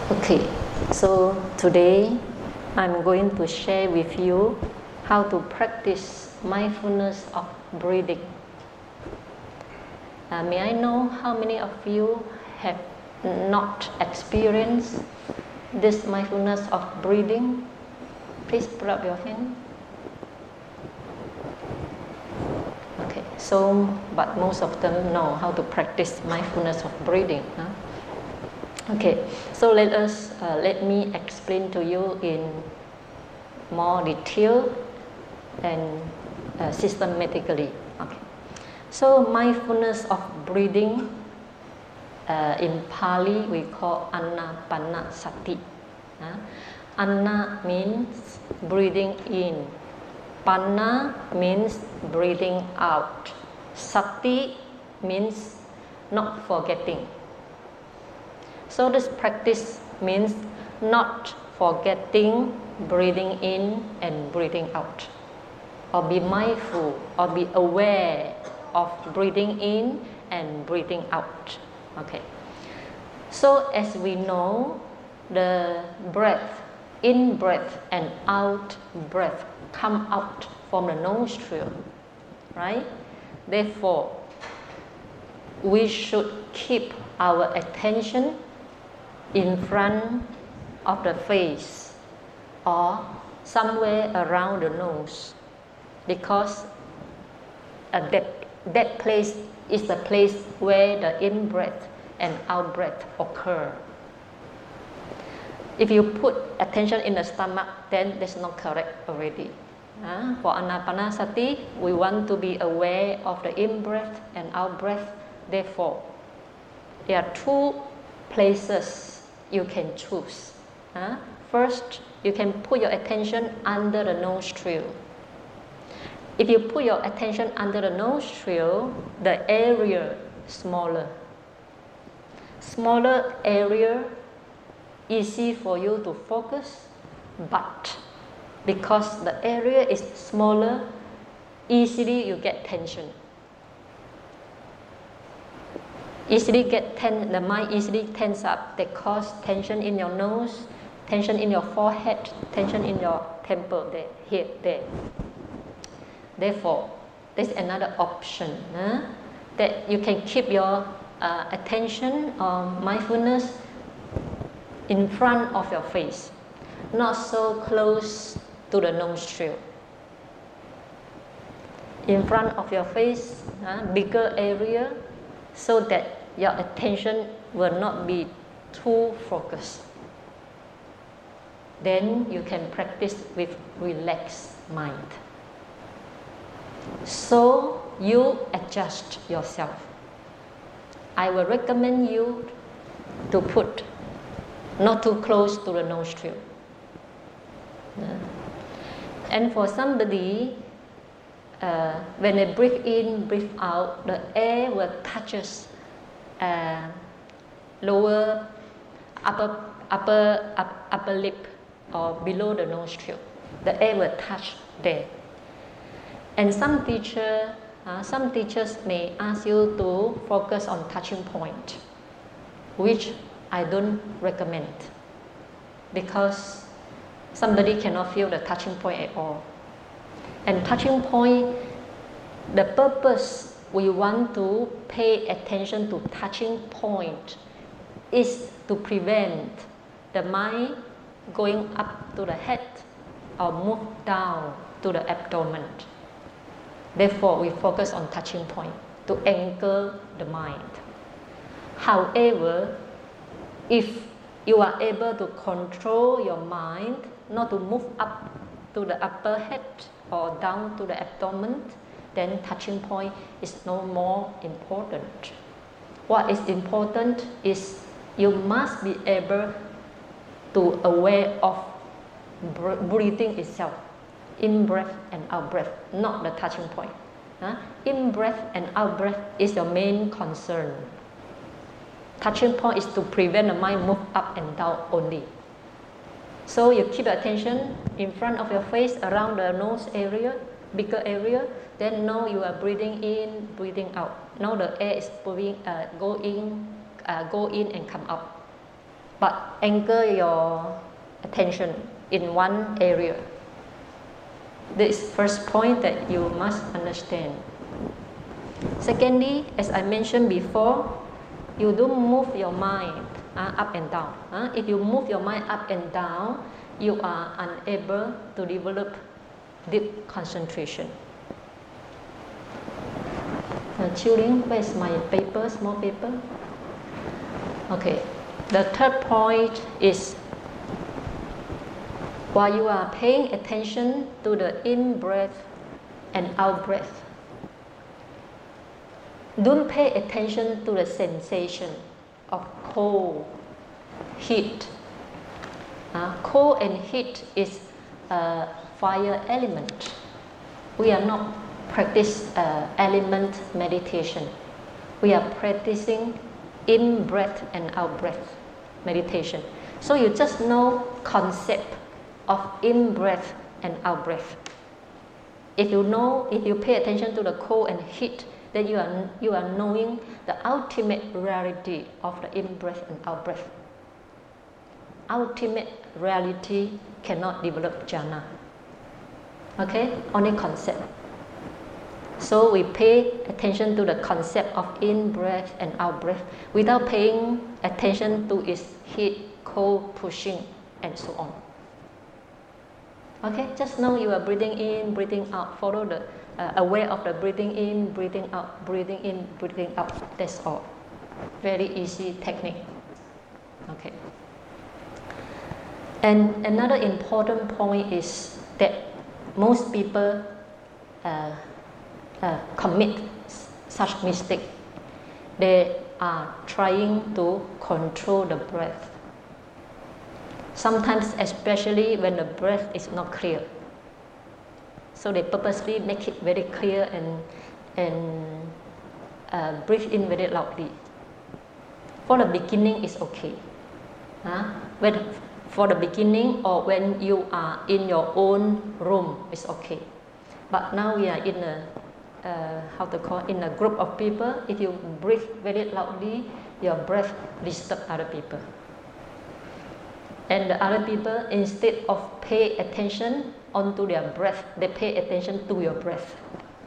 Okay, so today I'm going to share with you how to practice mindfulness of breathing. May I know how many of you have not experienced this mindfulness of breathing? Please put up your hand. Okay, so but most of them know how to practice mindfulness of breathing. Okay, so let me explain to you in more detail and systematically. Okay, so mindfulness of breathing in Pali we call Anapanasati. Anna means breathing in, Panna means breathing out, Sati means not forgetting. So this practice means not forgetting breathing in and breathing out, or be mindful or be aware of breathing in and breathing out. Okay. So as we know, the breath, in breath and out breath come out from the nostril, right? Therefore, we should keep our attention in front of the face or somewhere around the nose, because that place is the place where the in-breath and out-breath occur. If you put attention in the stomach, then that's not correct already. For Anapanasati, we want to be aware of the in-breath and out-breath. Therefore, there are two places you can choose. First, you can put your attention under the nostril. If you put your attention under the nostril, the area smaller. Smaller area, easy for you to focus, but because the area is smaller, easily you get tension. The mind easily tense up. They cause tension in your nose, tension in your forehead, tension in your temple, there. Therefore, there's another option that you can keep your attention or mindfulness in front of your face, not so close to the nostril. In front of your face, bigger area, so that your attention will not be too focused. Then you can practice with relaxed mind. So you adjust yourself. I will recommend you to put not too close to the nostril. And for somebody, when they breathe in, breathe out, the air will touches lower upper lip or below the nostril. The air will touch there. And some teachers may ask you to focus on touching point, which I don't recommend, because somebody cannot feel the touching point at all. And touching point, the purpose we want to pay attention to touching point is to prevent the mind going up to the head or move down to the abdomen. Therefore, we focus on touching point to anchor the mind. However, if you are able to control your mind not to move up to the upper head or down to the abdomen, then touching point is no more important. What is important is you must be able to aware of breathing itself, in breath and out breath, not the touching point. In breath and out breath is your main concern. Touching point is to prevent the mind move up and down only. So you keep your attention in front of your face, around the nose area, bigger area. Then now you are breathing in, breathing out. Now the air is go in and come out. but anchor your attention in one area. This is first point that you must understand. Secondly, as I mentioned before, you don't move your mind up and down. If you move your mind up and down, you are unable to develop deep concentration. Children, where's my paper, small paper? Okay, the third point is while you are paying attention to the in-breath and out-breath, don't pay attention to the sensation of cold, heat. Cold and heat is a fire element. We are not practice element meditation. We are practicing in-breath and out-breath meditation. So you just know concept of in-breath and out-breath. If you pay attention to the cold and heat, then you are knowing the ultimate reality of the in-breath and out-breath. Ultimate reality cannot develop jhana. Okay, only concept. So we pay attention to the concept of in-breath and out-breath without paying attention to its heat, cold, pushing, and so on. Okay, just know you are breathing in, breathing out. Follow the aware of the breathing in, breathing out, breathing in, breathing out. That's all. Very easy technique. Okay. And another important point is that most people commit such mistake. They are trying to control the breath. Sometimes, especially when the breath is not clear. So they purposely make it very clear and breathe in very loudly. For the beginning, it's okay. For the beginning or when you are in your own room, it's okay. But now we are in in a group of people. If you breathe very loudly, your breath disturbs other people. And the other people, instead of pay attention onto their breath, they pay attention to your breath.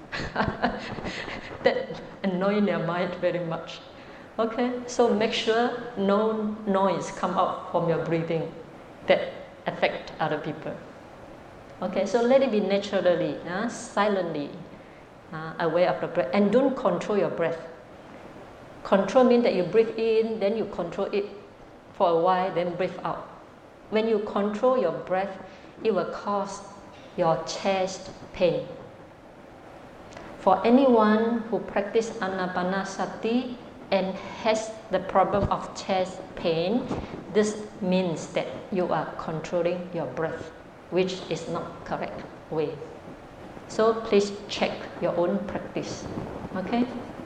That annoys their mind very much. Okay, so make sure no noise come out from your breathing that affect other people. Okay, so let it be naturally, silently, aware of the breath, and don't control your breath. Control means that you breathe in, then you control it for a while, then breathe out. When you control your breath, it will cause your chest pain. For anyone who practice Anapanasati and has the problem of chest pain, this means that you are controlling your breath, which is not correct way. So please check your own practice. Okay?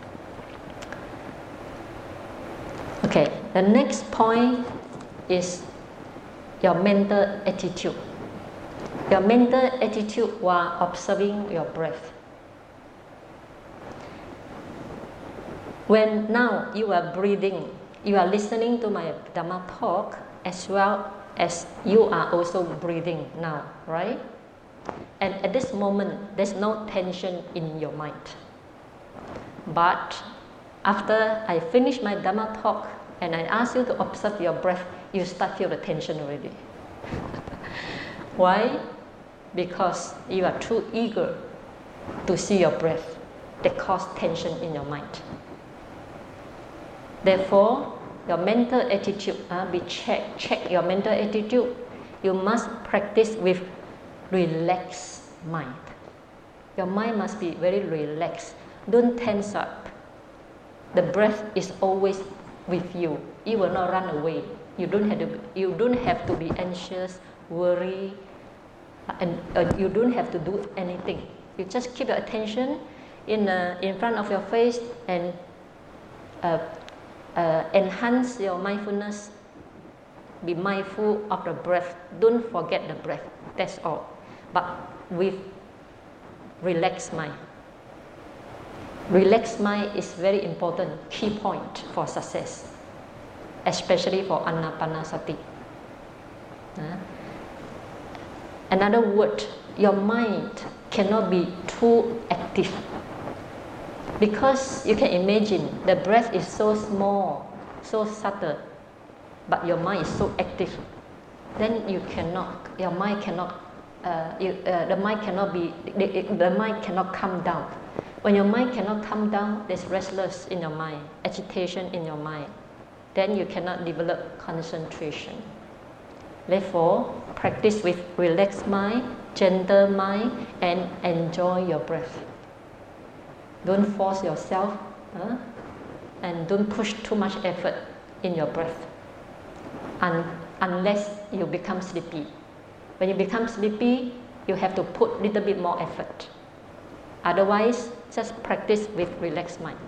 Okay, the next point is your mental attitude. Your mental attitude while observing your breath. When now you are breathing, you are listening to my Dhamma talk as well as you are also breathing now, right? And at this moment, there's no tension in your mind. But after I finish my Dhamma talk and I ask you to observe your breath, you start feel the tension already. Why? Because you are too eager to see your breath. That cause tension in your mind. Therefore, your mental attitude, check your mental attitude. You must practice with relaxed mind. Your mind must be very relaxed. Don't tense up. The breath is always with you. It will not run away. You don't have to be anxious, worry, and you don't have to do anything. You just keep your attention in front of your face and enhance your mindfulness. Be mindful of the breath. Don't forget the breath. That's all. But with relaxed mind. Relaxed mind is very important, key point for success. especially for Anapanasati. Another word, your mind cannot be too active, because you can imagine the breath is so small, so subtle, but your mind is so active. Then your mind cannot, the mind cannot calm down. When your mind cannot calm down, there's restless in your mind, agitation in your mind. Then you cannot develop concentration. Therefore, practice with relaxed mind, gentle mind, and enjoy your breath. Don't force yourself, and don't push too much effort in your breath, unless you become sleepy. When you become sleepy, you have to put a little bit more effort. Otherwise, just practice with relaxed mind.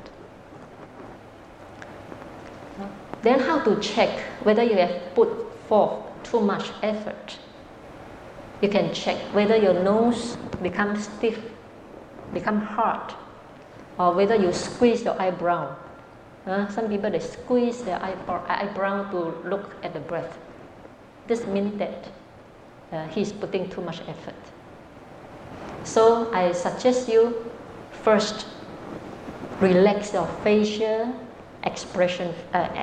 Then how to check whether you have put forth too much effort? You can check whether your nose becomes stiff, become hard, or whether you squeeze your eyebrow. Some people, they squeeze their eyebrow to look at the breath. This means that he's putting too much effort. So I suggest you first relax your facial expression,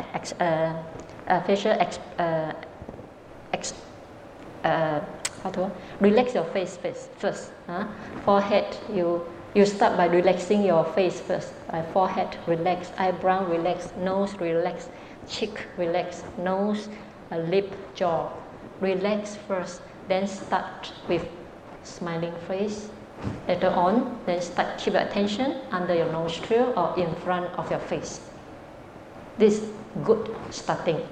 relax your face first. Forehead, you start by relaxing your face first. Forehead relax, eyebrow relax, nose relax, cheek relax, nose, lip, jaw. Relax first, then start with smiling face. Later on, then keep your attention under your nostril or in front of your face. This is good starting.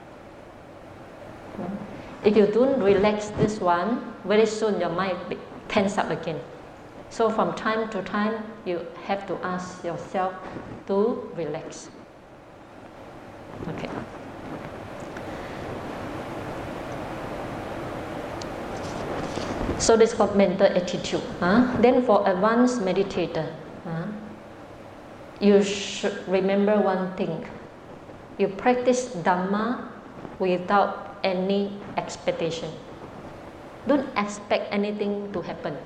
If you don't relax this one, very soon your mind tense up again. So from time to time, you have to ask yourself to relax. Okay. So this is called mental attitude. Then for advanced meditator, you should remember one thing. You practice Dhamma without any expectation. Don't expect anything to happen,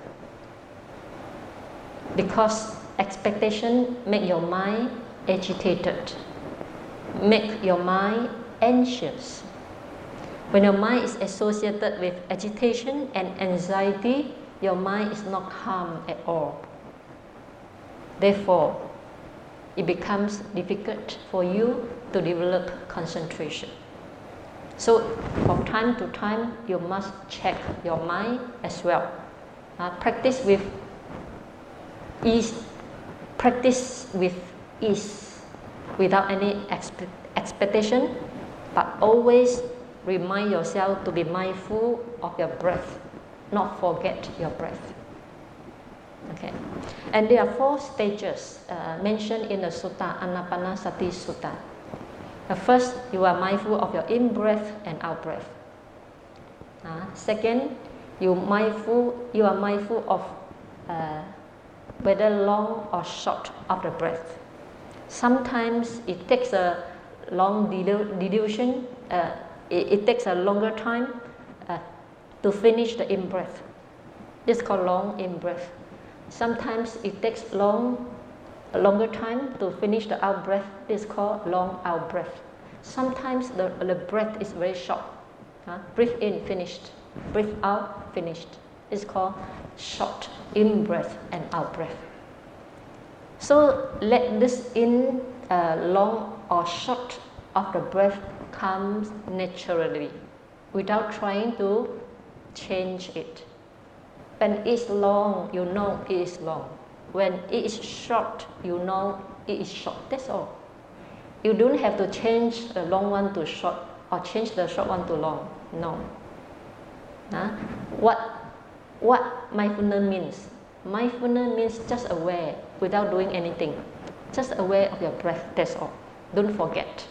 because expectation make your mind agitated, make your mind anxious. When your mind is associated with agitation and anxiety, your mind is not calm at all. Therefore, it becomes difficult for you to develop concentration. So, from time to time, you must check your mind as well. Practice with ease, without any expectation, but always remind yourself to be mindful of your breath, not forget your breath. Okay, and there are 4 stages mentioned in the sutta, Anapanasati Sutta. First, you are mindful of your in-breath and out-breath. Second, you are mindful of whether long or short of the breath. Sometimes it takes a long duration. It takes a longer time to finish the in-breath. This is called long in-breath. Sometimes it takes a longer time to finish the out-breath. This is called long out-breath. Sometimes the breath is very short. Breathe in, finished. Breathe out, finished. It's called short in-breath and out-breath. So let this long or short of the breath comes naturally, without trying to change it. When it's long, you know it is long. When it is short, you know it is short. That's all. You don't have to change the long one to short or change the short one to long. No. What mindfulness means? Mindfulness means just aware without doing anything. Just aware of your breath. That's all. Don't forget.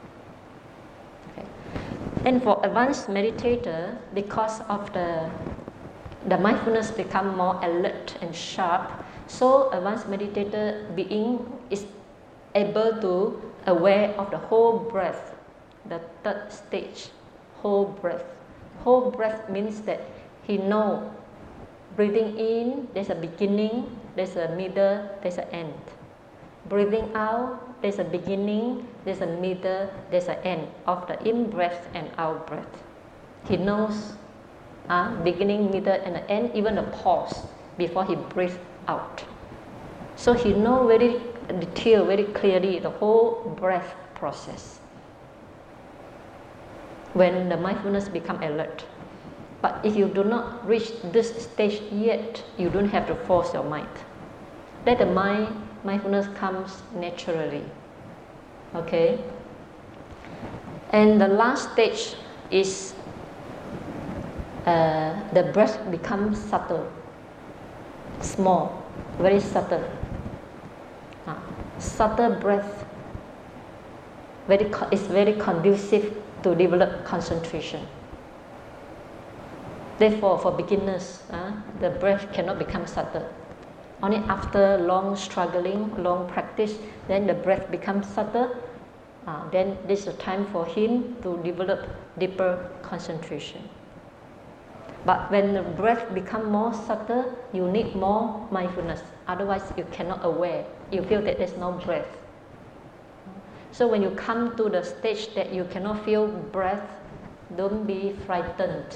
And for advanced meditator, because of the mindfulness become more alert and sharp, so advanced meditator being is able to aware of the whole breath the third stage, whole breath. Whole breath means that he knows breathing in, there's a beginning, there's a middle, there's an end. Breathing out, there's a beginning, there's a middle, there's an end of the in breath and out breath. He knows beginning, middle, and the end, even the pause before he breathes out. So he knows very detailed, very clearly the whole breath process. When the mindfulness becomes alert. But if you do not reach this stage yet, you don't have to force your mind. Let the mindfulness comes naturally. Okay? And the last stage is the breath becomes subtle, small, very subtle. Subtle breath is very conducive to develop concentration. Therefore, for beginners, the breath cannot become subtle. Only after long struggling, long practice, then the breath becomes subtle. Then this is a time for him to develop deeper concentration. But when the breath becomes more subtle, you need more mindfulness. Otherwise, you cannot aware. You feel that there's no breath. So when you come to the stage that you cannot feel breath, don't be frightened.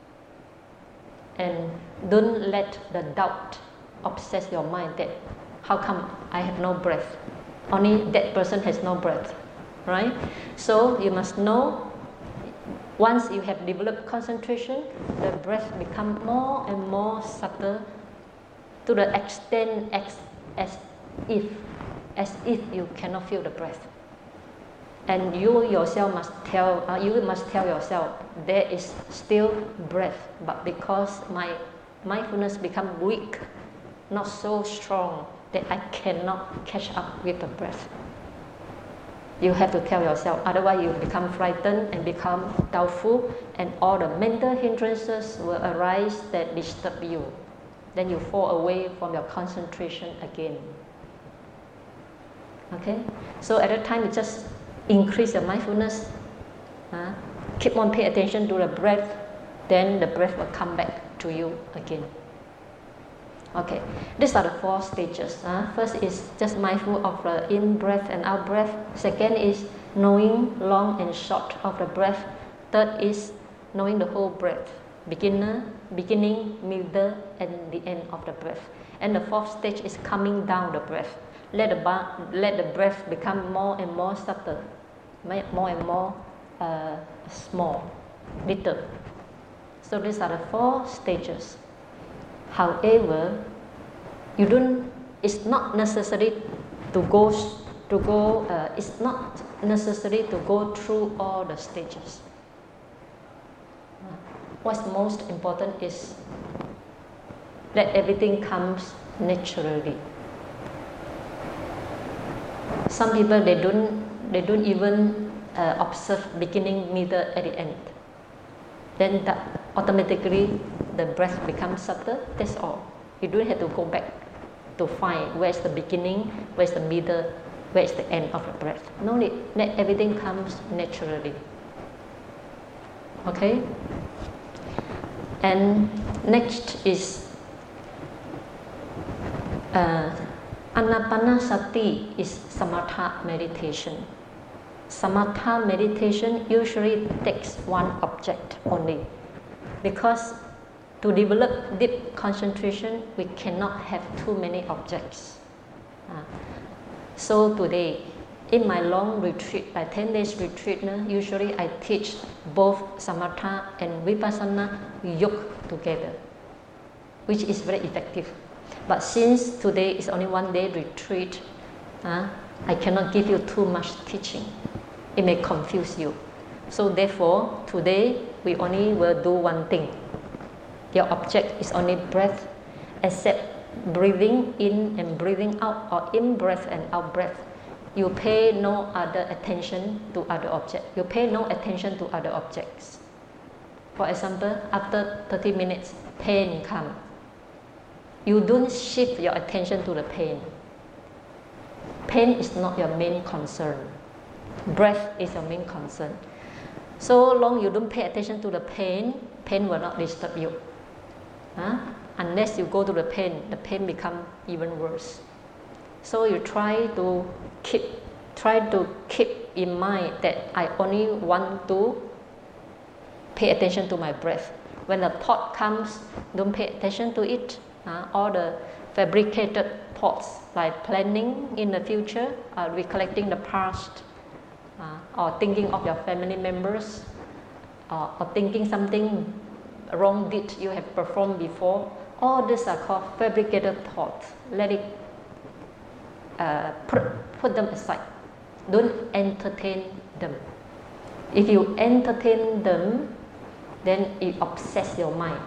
And don't let the doubt obsess your mind that how come I have no breath? Only that person has no breath, right? So you must know, once you have developed concentration, the breath becomes more and more subtle to the extent as if you cannot feel the breath. And you yourself must tell yourself, there is still breath, but because my mindfulness becomes weak, not so strong, that I cannot catch up with the breath. You have to tell yourself, otherwise you become frightened and become doubtful, and all the mental hindrances will arise that disturb you. Then you fall away from your concentration again. Okay? So at that time, you just increase your mindfulness, keep on paying attention to the breath, then the breath will come back to you again. Okay, these are the 4 stages. First is just mindful of the in breath and out breath. Second is knowing long and short of the breath. Third is knowing the whole breath, beginning, middle, and the end of the breath. And the 4th stage is coming down the breath. Let the breath become more and more subtle, more and more small, little. So these are the 4 stages. However, it's not necessary to go. It's not necessary to go through all the stages. What's most important is that everything comes naturally. Some people they don't even observe beginning, middle, at the end. Then that automatically the breath becomes subtle. That's all. You don't have to go back to find where's the beginning, where's the middle, where's the end of the breath. No need. Let everything comes naturally. Okay. And next is Anapanasati is samatha meditation. Samatha meditation usually takes one object only, because to develop deep concentration, we cannot have too many objects. So today, in my long retreat, like 10 days retreat, usually I teach both samatha and vipassana yoked together, which is very effective. But since today is only 1 day retreat, I cannot give you too much teaching. It may confuse you. So therefore, today we only will do one thing. Your object is only breath, except breathing in and breathing out, or in breath and out breath. You pay no other attention to other objects. You pay no attention to other objects. For example, after 30 minutes, pain comes. You don't shift your attention to the pain. Pain is not your main concern. Breath is your main concern. So long you don't pay attention to the pain, pain will not disturb you. Unless you go to the pain becomes even worse. So you try to keep in mind that I only want to pay attention to my breath. When the thought comes, don't pay attention to it. All the fabricated thoughts like planning in the future, recollecting the past, or thinking of your family members, or thinking something wrong deed you have performed before. All these are called fabricated thoughts. Let it put them aside. Don't entertain them. If you entertain them, then it obsesses your mind.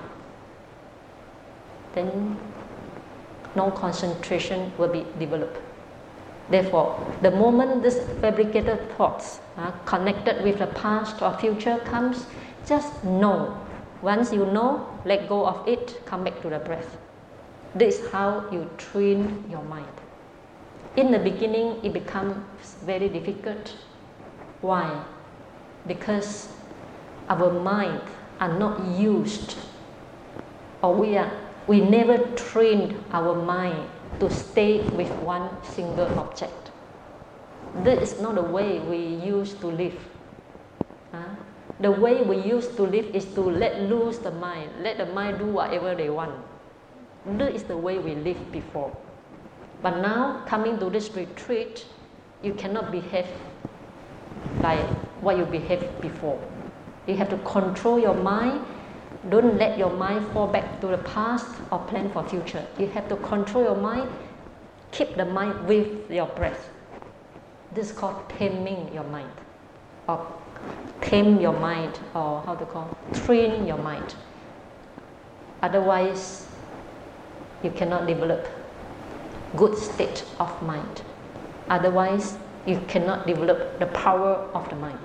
Then no concentration will be developed. Therefore, the moment these fabricated thoughts connected with the past or future comes, just know. Once you know, let go of it, come back to the breath. This is how you train your mind. In the beginning, it becomes very difficult. Why? Because our mind are not used, or we never trained our mind to stay with one single object. This is not the way we used to live. The way we used to live is to let loose the mind, let the mind do whatever they want. This is the way we lived before. But now, coming to this retreat, you cannot behave like what you behaved before. You have to control your mind. Don't let your mind fall back to the past or plan for future. You have to control your mind. Keep the mind with your breath. This is called taming your mind, or tame your mind, or train your mind. Otherwise, you cannot develop good state of mind. Otherwise, you cannot develop the power of the mind.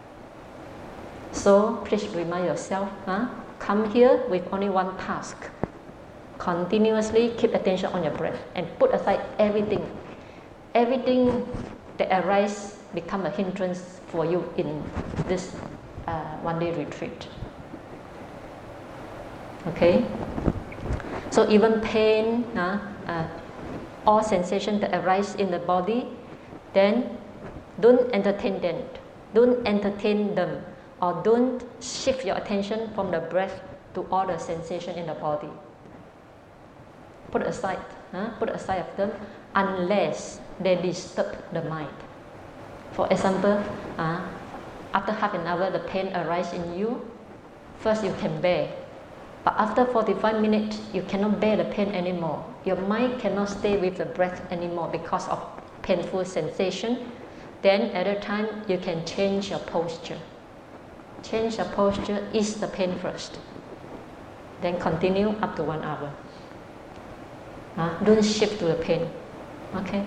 So please remind yourself, come here with only one task. Continuously keep attention on your breath and put aside everything. Everything that arises become a hindrance for you in this one-day retreat. Okay? So even pain, all sensations that arise in the body, then don't entertain them. Don't entertain them, or don't shift your attention from the breath to all the sensation in the body. Put aside of them unless they disturb the mind. For example, after half an hour the pain arises in you, first you can bear. But after 45 minutes, you cannot bear the pain anymore. Your mind cannot stay with the breath anymore because of painful sensation. Then at that time, you can change your posture. Change your posture, ease the pain first. Then continue up to 1 hour. Don't shift to the pain. Okay?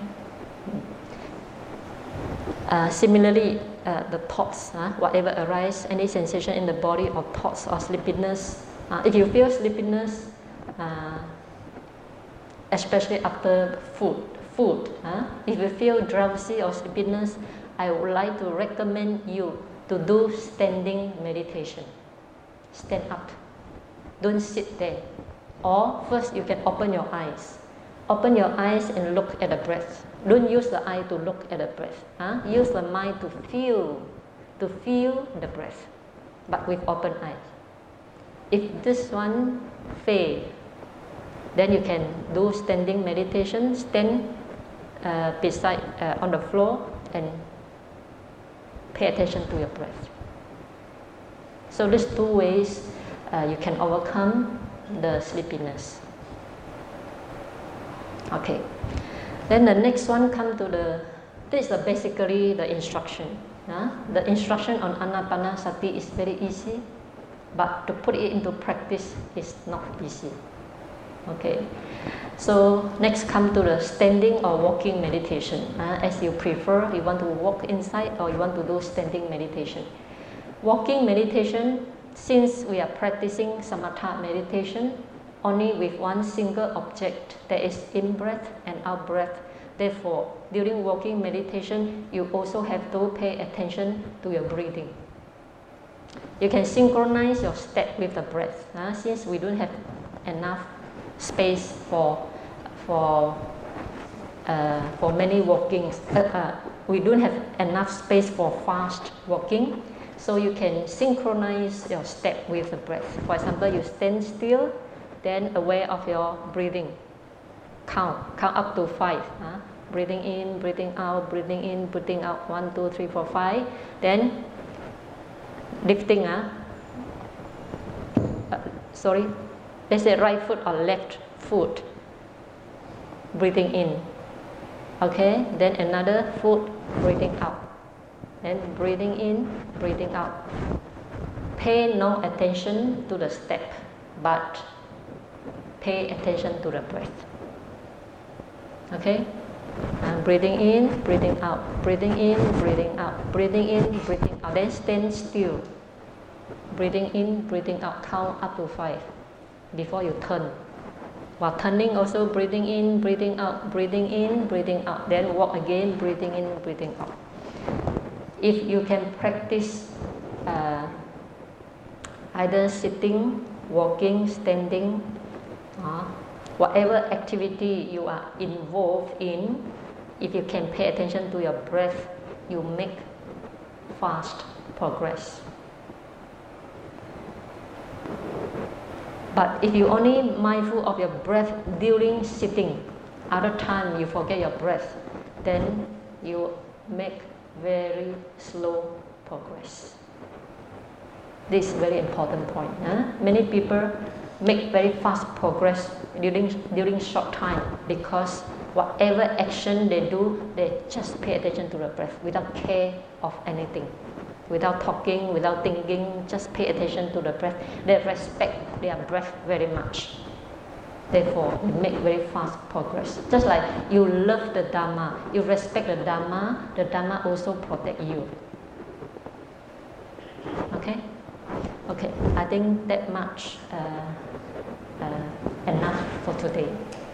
Similarly, the thoughts, whatever arises, any sensation in the body or thoughts or sleepiness. If you feel sleepiness, especially after food, if you feel drowsy or sleepiness, I would like to recommend you to do standing meditation. Stand up. Don't sit there. Or first you can open your eyes. Open your eyes and look at the breath. Don't use the eye to look at the breath. Use the mind to feel the breath, but with open eyes. If this one fails, then you can do standing meditation. Stand beside on the floor and pay attention to your breath. So these two ways you can overcome the sleepiness. Okay. Then the next one come to this is basically the instruction. The instruction on Anapanasati is very easy, but to put it into practice is not easy. Okay. So next come to the standing or walking meditation. As you prefer, you want to walk inside or you want to do standing meditation. Walking meditation, since we are practicing samatha meditation, only with one single object, that is in-breath and out-breath. Therefore, during walking meditation, you also have to pay attention to your breathing. You can synchronize your step with the breath. Since we don't have enough space for many walkings, we don't have enough space for fast walking, so you can synchronize your step with the breath. For example, you stand still, then aware of your breathing. Count up to 5. Breathing in, breathing out, breathing in, breathing out. 1, 2, 3, 4, 5. Then lifting. Let's say right foot or left foot. Breathing in. Okay. Then another foot. Breathing out. Then breathing in, breathing out. Pay no attention to the step, but pay attention to the breath. Okay? And breathing in, breathing out, breathing in, breathing out, breathing in, breathing out. Then stand still. Breathing in, breathing out. Count up to 5 before you turn. While turning, also breathing in, breathing out, breathing in, breathing out. Then walk again, breathing in, breathing out. If you can practice either sitting, walking, standing, whatever activity you are involved in, if you can pay attention to your breath, you make fast progress. But if you only mindful of your breath during sitting, other time you forget your breath, then you make very slow progress. This is very important point. Many people make very fast progress during short time because whatever action they do, they just pay attention to the breath without care of anything, without talking, without thinking, just pay attention to the breath. They respect their breath very much. Therefore, they make very fast progress. Just like you love the Dharma, you respect the Dharma also protect you. Okay? Okay, I think that much enough for today.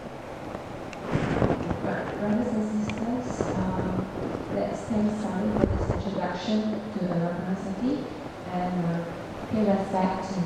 Brothers and sisters, let's thank Sally for this introduction to Anapanasati and pay respect to